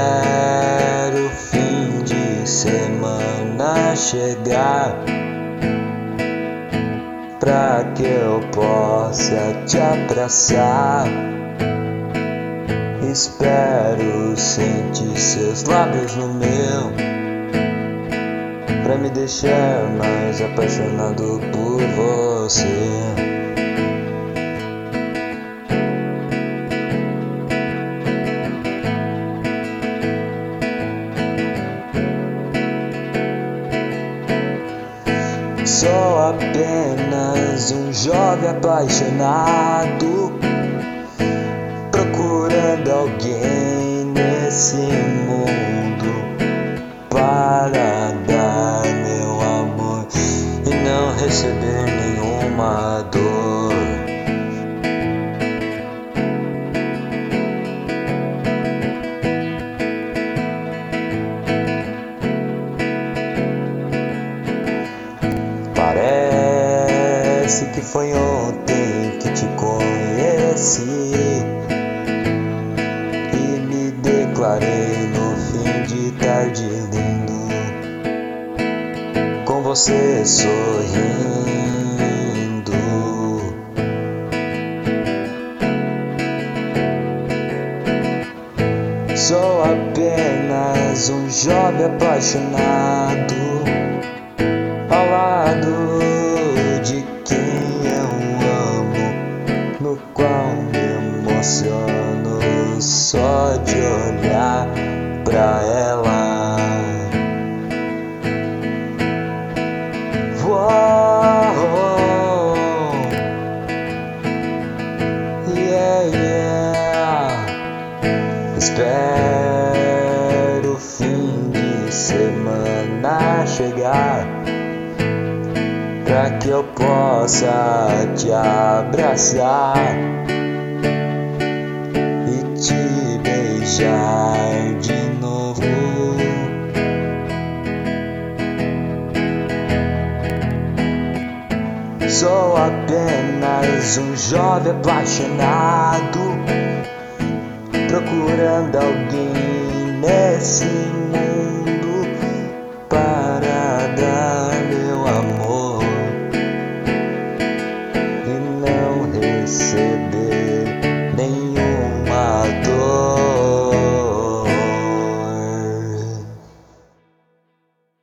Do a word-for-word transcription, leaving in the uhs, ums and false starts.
Espero o fim de semana chegar pra que eu possa te abraçar. Espero sentir seus lábios no meu, pra me deixar mais apaixonado por você. Sou apenas um jovem apaixonado, procurando alguém nesse mundo para dar meu amor e não receber nenhuma dor. Parece que foi ontem que te conheci e me declarei no fim de tarde lindo, com você sorrindo. Sou apenas um jovem apaixonado ao lado de quem eu amo, no qual me emociono só de olhar pra ela. Uou, yeah, yeah. Espero o fim de semana chegar pra que eu possa te abraçar e te beijar de novo. Sou apenas um jovem apaixonado, procurando alguém nesse